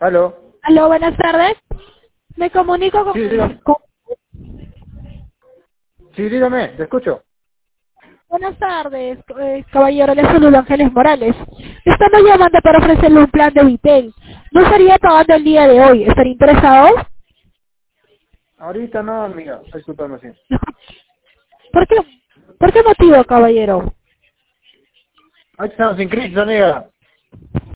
Aló. Aló, buenas tardes. Me comunico con... Sí, dígame. Sí, dígame, te escucho. Buenas tardes, caballero. Le saludo Ángeles Morales. Estamos llamando para ofrecerle un plan de Vitel. No estaría pagando el día de hoy. ¿Estaría interesado? Ahorita no, amiga. Discúlpame, sí. ¿Por qué? ¿Por qué motivo, caballero? Ahí estamos sin crisis, amiga.